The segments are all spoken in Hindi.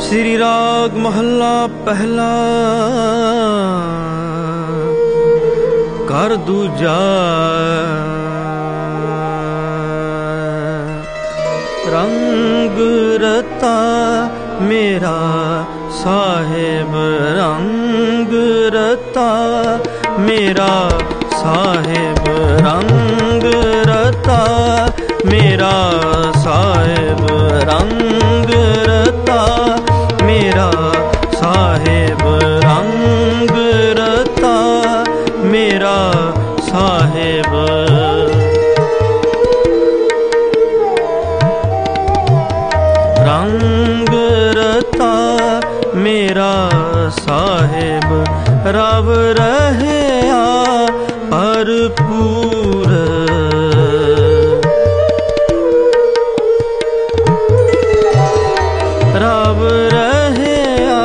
श्री राग महला पहला कर दूजा। रंग रता मेरा साहेब, रंग रता मेरा साहेब, रंग रता मेरा साहेब, रंग रता मेरा साहेब, रंग रता मेरा साहेब। रंग रता मेरा साहेब, रव रहया भरपूर। रव रहया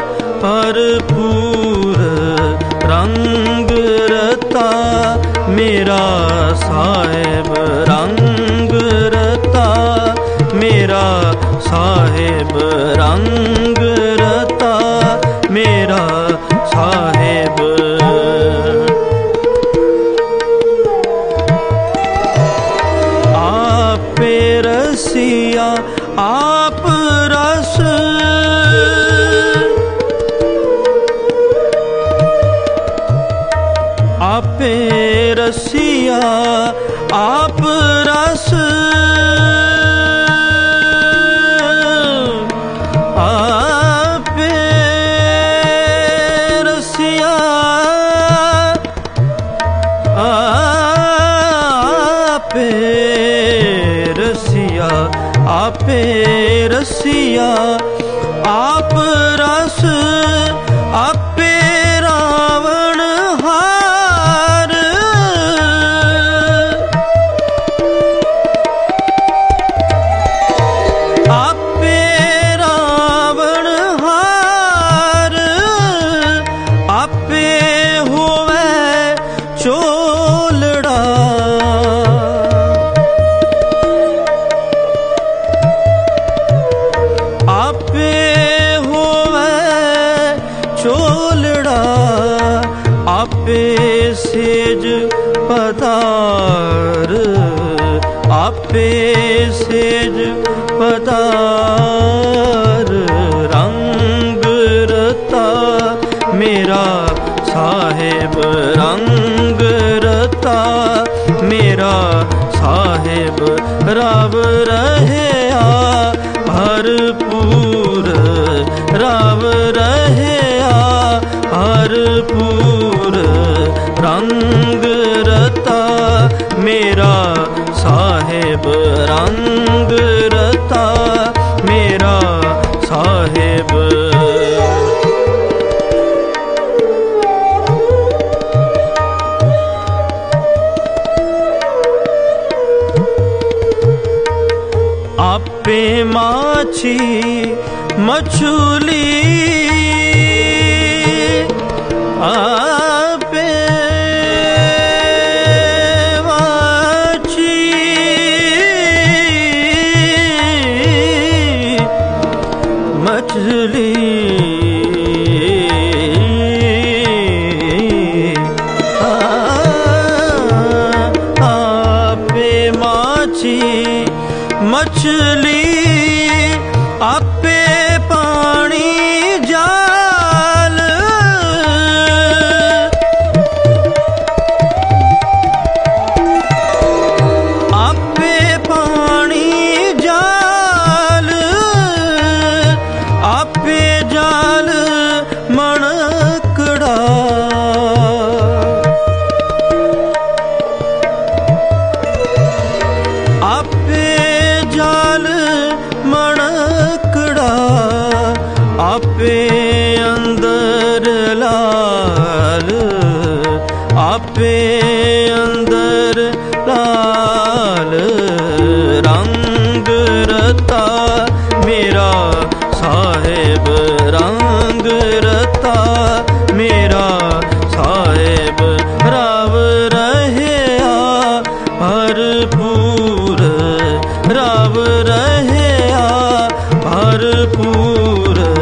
भरपूर, रंग रता मेरा साहेब, रंग रता मेरा साहेब, रंग रता मेरा साहेब। आपे रसिया आप रस, आपे रसिया आप रस, आपे रसिया आपे रसिया आपे रसिया आप रस, आपे रावण हार। आपे रावण हार, आपे होवे चोलड़ा। आपे होवे चोलड़ा, आपे सेज पधार, आपे सेज पधार। रंग रता मेरा साहेब, रंग रता मेरा साहेब, रव रहया भरपूर, रव रहया भरपूर। रंग रता मेरा साहेब, रंग रता मेरा साहेब। आपे माछी मछली, आपे माछी मछली, आपे माछी मछली, आपे पानी जाल। आपे पानी जाल, आपे जाल मणकड़ा। आपे जाल मणकड़ा, आपे अंदर लाल, आपे अंदर लाल। रंग रता मेरा साहेब, रंग रता मेरा साहेब, रव रहया भरपूर, रव रहया भरपूर।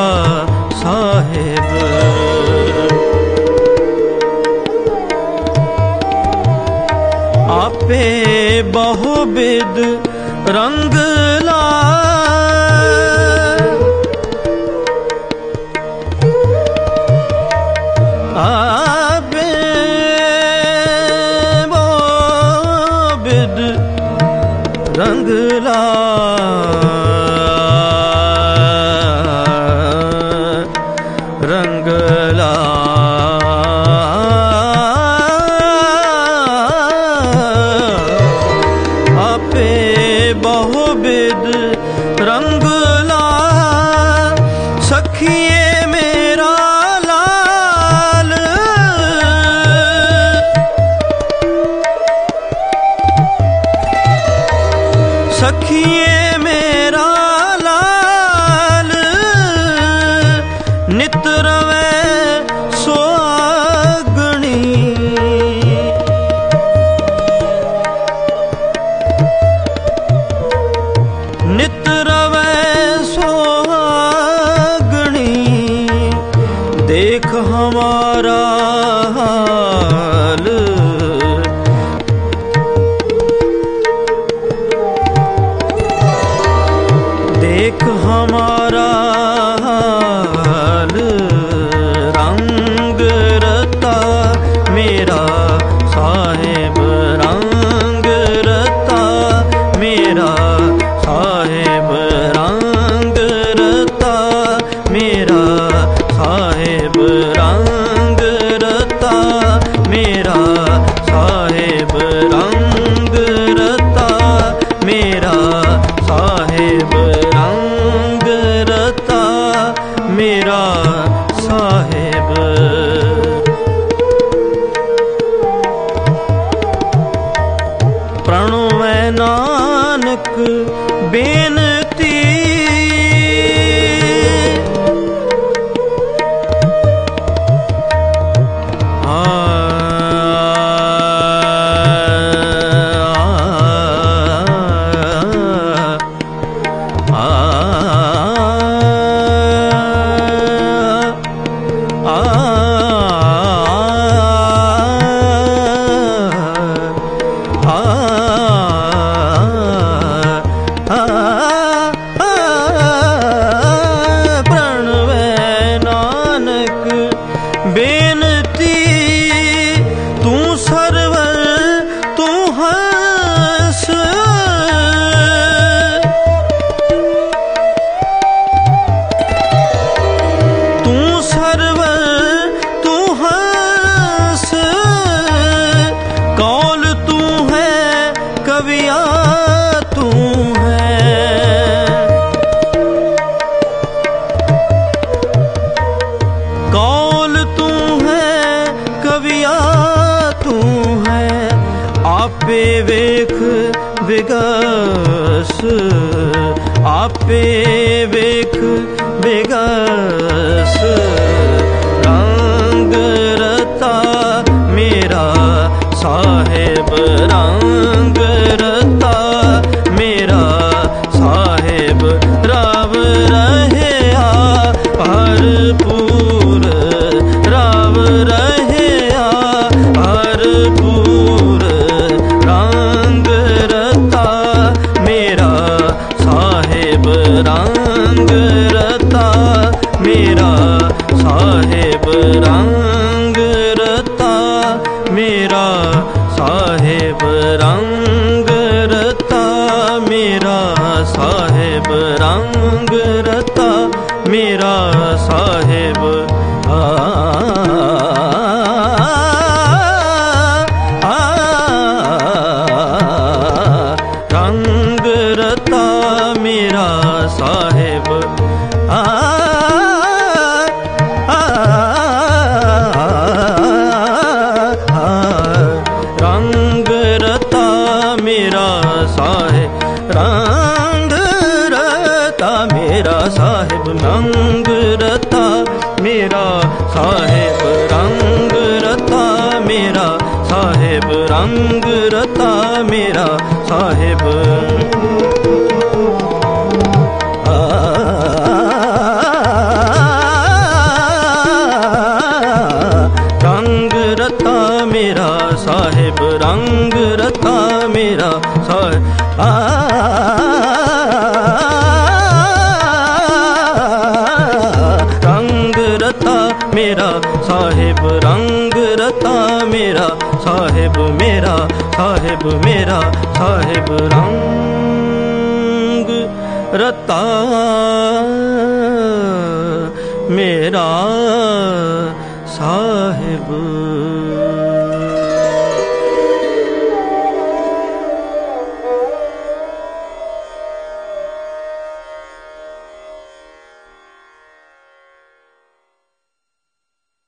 साहेब। आपे बहुविध रंग लाए, आपे बहुविध रंग लाए, रंग आपे बहुविध रंग लाए, सखिए मेरा लाल, सखिए मेरा लाल, नित रवे सुहागणी, नित रवे सुहागणी, देख हमारा हाल, देख हमारा हाल, रंग रता मेरा साहेब, रंग रता मेरा साहेब, रंग रता मेरा साहेब, रंग रता मेरा साहेब, रंग रता मेरा साहेब, रंग रता मेरा साहेब। प्रणवै नानक बेनती, प्रणवै नानक बेनती, तू सरवर तू हंस, तू सरवर तू हंस, कौल तू है कविया तू है, कौल तू है कविया तू है, आपे वेख विगस, आपे वेख विगस, रंग रता मेरा साहेब, रंग रता मेरा साहेब, रव रहे भरपूर, रव रहे भरपूर, रंग रता मेरा साहेब, रंग रता मेरा साहेब, रंग रता मेरा साहेब, रंग रता मेरा साहेब, रंग रता मेरा साहेब। रंग रता मेरा साहेब, रंग रता मेरा साहेब, रंग रता मेरा साहेब, रंग रता मेरा साहेब, रंग रता मेरा साहेब, रंग रता मेरा साहेब। आ रंग रता मेरा साहिब रंग रता मेरा साहिब रंग रता मेरा साहिब मेरा साहिब मेरा साहिब रंग रता मेरा साहिब।